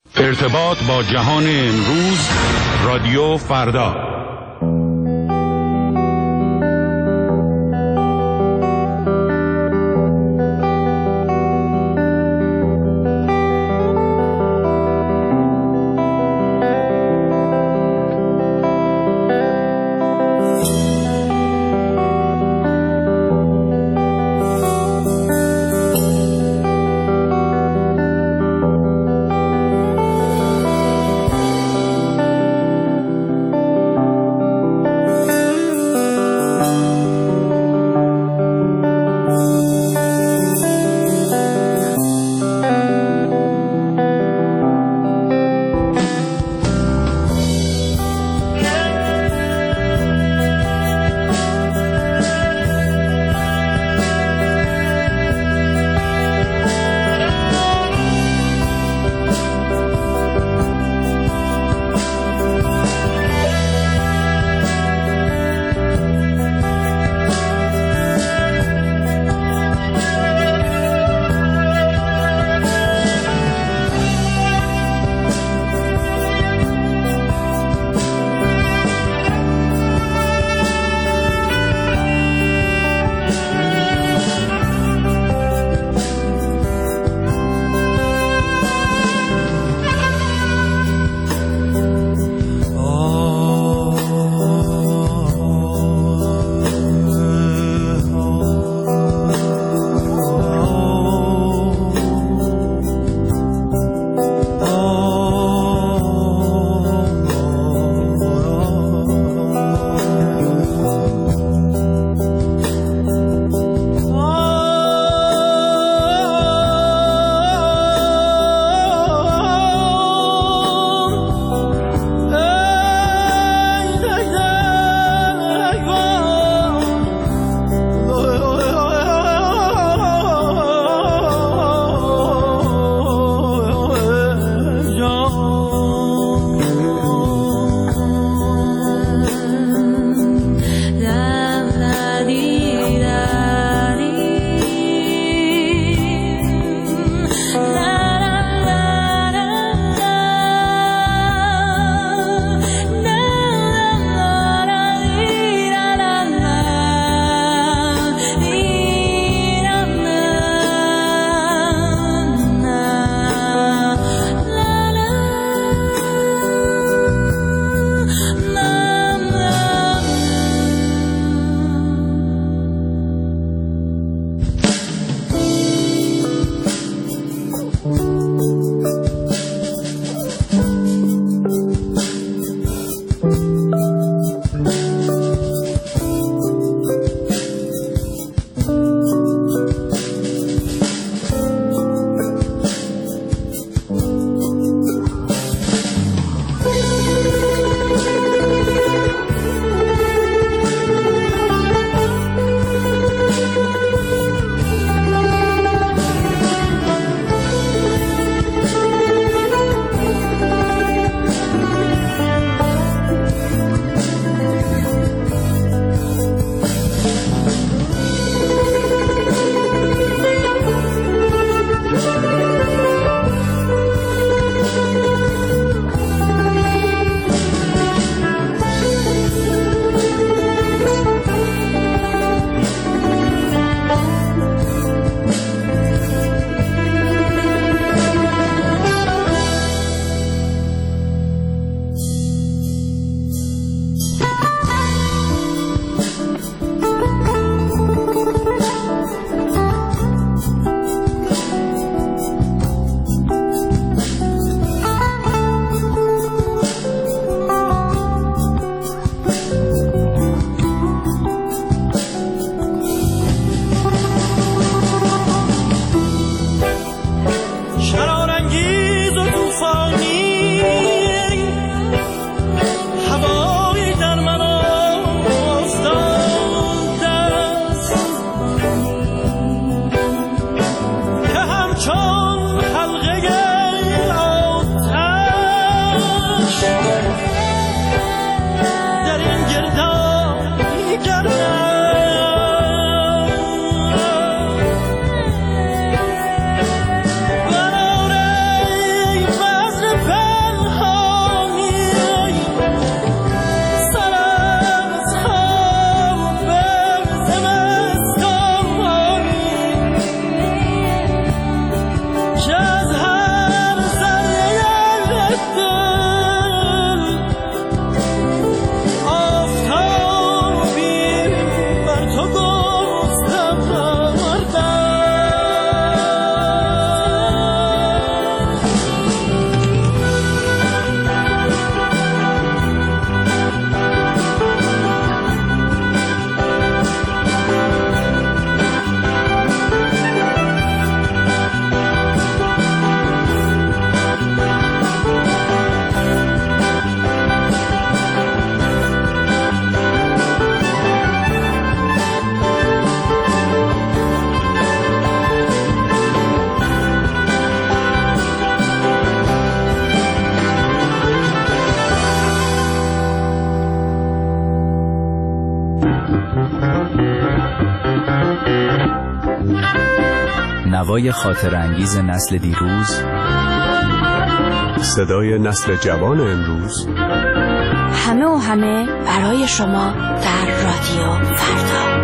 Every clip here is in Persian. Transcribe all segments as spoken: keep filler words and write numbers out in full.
ارتباط با جهان امروز، رادیو فردا. محتوای خاطر انگیز نسل دیروز، صدای نسل جوان امروز، همه و همه برای شما در رادیو فردا.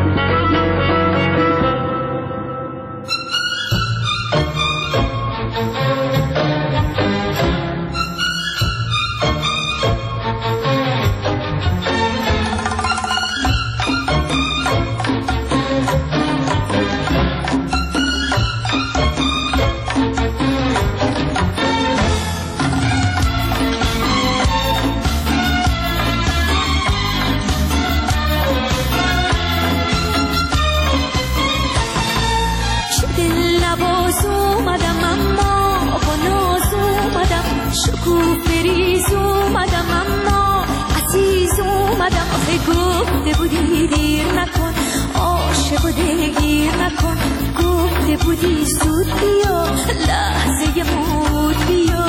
گفته بودی دیر نکن، عاشق و دلگیر نکن، گفته بودی زود بیا، لحظه مود بیا.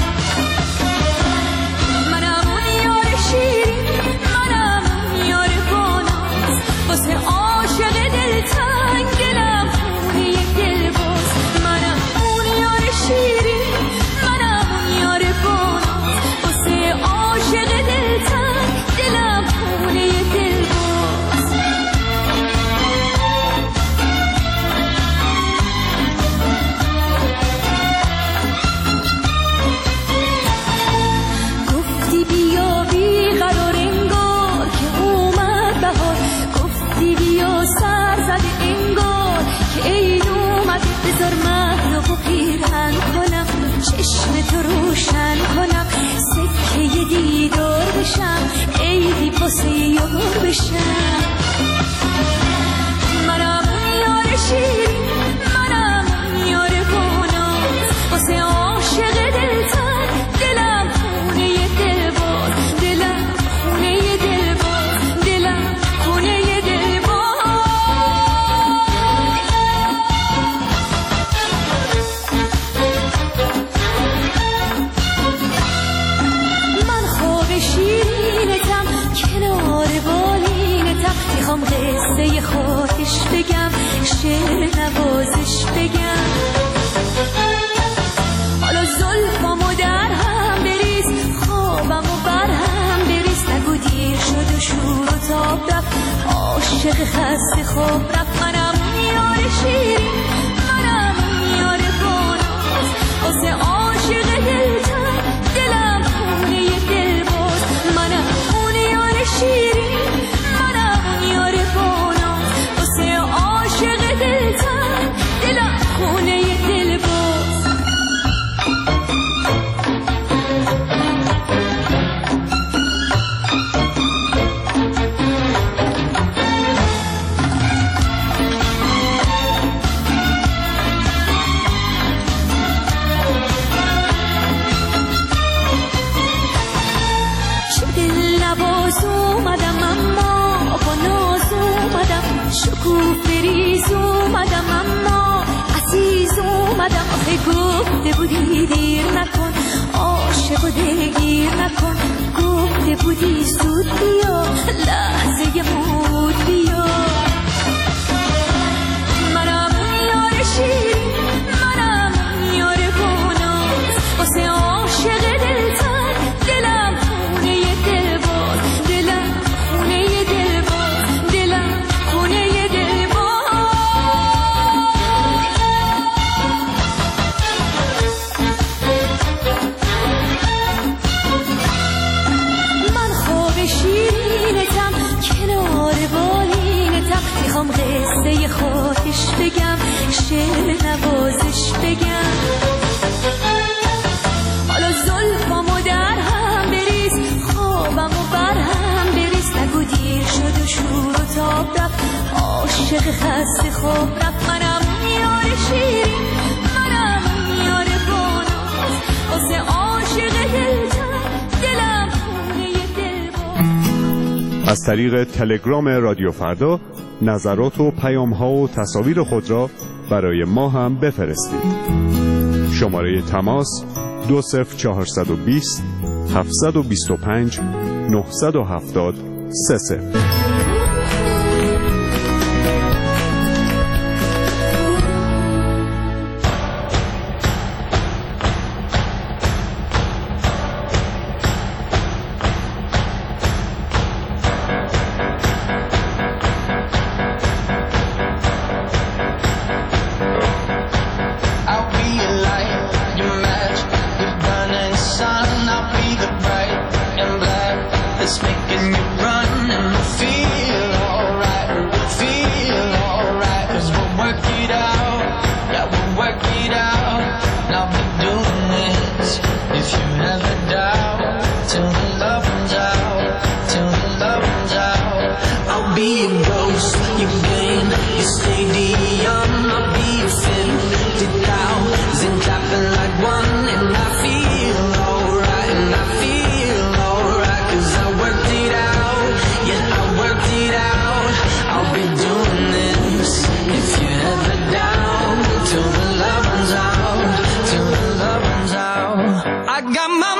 منم اون یار شیرین، منم اون یار باناز، واسه عاشق دلتنگ دلم خونه دلباز. منم اون یار شیرین، منم اون یار باناز، واسه عاشق دلتنگ دلم خونه دلباز. گفتی بیا بی قرار انگار که اومد بهار، گفتی بیا سر زده انگار که عید اومد. بذار من رو پیرهن کنم، چشم تو روشن کنم، سکه دیدار بشم، عیدی واسه یار بشم. منم اون یار شیرین، منم اون یار باناز، واسه عاشق دلتنگ دلم خونه دلباز، دلم خونه دلباز، دلم خونه دلباز. من خواب شیرینتم، کنار بالینتم، میخوام قصه خودش بگم، شعر نوازش بگم. حالا زلفامو در هم بریز، خوابمو بر هم بریز، نگو دیر شد و شور و تاب رفت، عاشق خسته خواب رفت. منم اون یار شیرین، منم اون یار باناز، واسه عاشق دلتنگ دلم خونه دلباز. منم اون یار شیرین، منم اون یار باناز، واسه عاشق دلتنگ دلم خونه دلباز. چه دل نواز اومدم اما با ناز اومدم، شکوفه ریز اومدم اما عزیز اومدم. آخه گفته بودی دیر نکن، عاشق و دلگیر نکن، گفته بودی زود بیا، لحظه مود بیا. منم اون یار شیرین، منم اون یار باناز، واسه عاشق دلتنگ دلم خونه دلباز، دلم خونه دلباز، دلم خونه دلباز. من خواب شیرینتم، کنار بالینتم، میخوام قصه خودش بگم، شعر نوازش بگم. حالا زلفامو در هم بریز، خوابمو بر هم بریز، نگو دیر شد و شور و تاب رفت، عاشق خسته خواب رفت. منم اون یار شیرین، منم اون یار باناز، واسه عاشق دلتنگ دلم خونه دلباز. از طریق تلگرام رادیو فردا نظرات و پیام‌ها و تصاویر خود را برای ما هم بفرستید. شماره تماس دو صفر چهارصد و بیست هفتصد و بیست و پنج نهصد و هفتاد سه صفر. this. If you have a doubt, till the love runs out, till the love runs out. I'll be a ghost, your pain, your stadium. I'll be a fifty thousand clapping like one, and I feel alright, and I feel alright, 'cause I worked it out, yeah, I worked it out. I'll be doing this. If you ever down, till the love runs out, till the love runs out. I got my